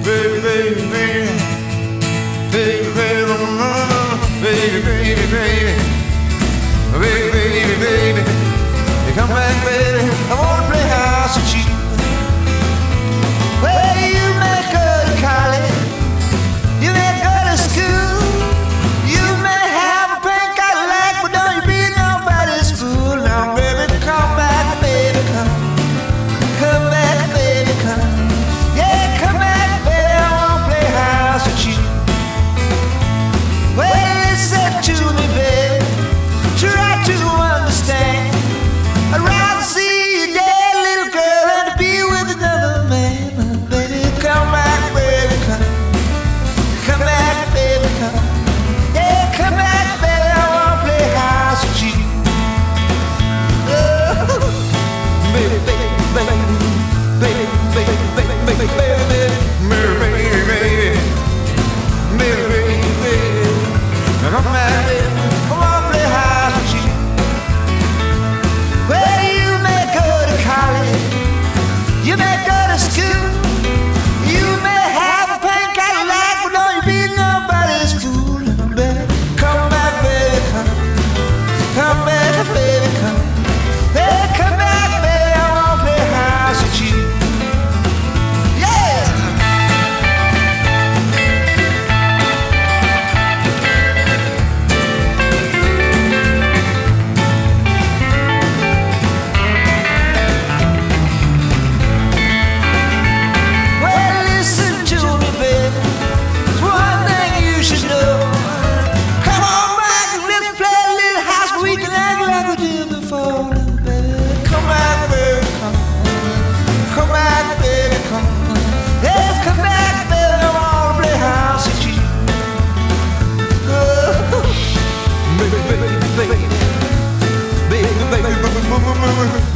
baby, baby, baby, baby, baby, baby, baby, baby, baby, baby, you come back, baby. I wanna play house with you. Well, you may go to college, you may go to school, you may have a pink Cadillac, but don't you be nobody's fool. Now, baby, come back, baby, come. Come back, baby, come. Yeah, come back, baby, I wanna play house with you. Well, listen to me, baby, try to understand. I'd rather see you dead, little girl, than to be with another man. Baby, come back, baby, come. Come back, baby, come. Yeah, come back, baby, I wanna play house with you. Oh, baby, baby, baby, baby, baby, baby, baby, baby, come back, baby, I wanna play house with you. Well, you may go to college, you may go to school, you may have a pink Cadillac, but don't you be nobody's fool. Baby, come back, baby, come. Come back, baby, come. Hey, come back, baby, I wanna play house with you. Yeah! Well, listen to me, baby. There's one thing you should know. Come on back and let's play a little house where we can act like we did before. Baby, come back, baby, come. Come back, baby, come. Yes, come back, baby, I wanna play house with you. Oh, baby, baby, baby, baby, baby, baby, baby, baby, baby, baby.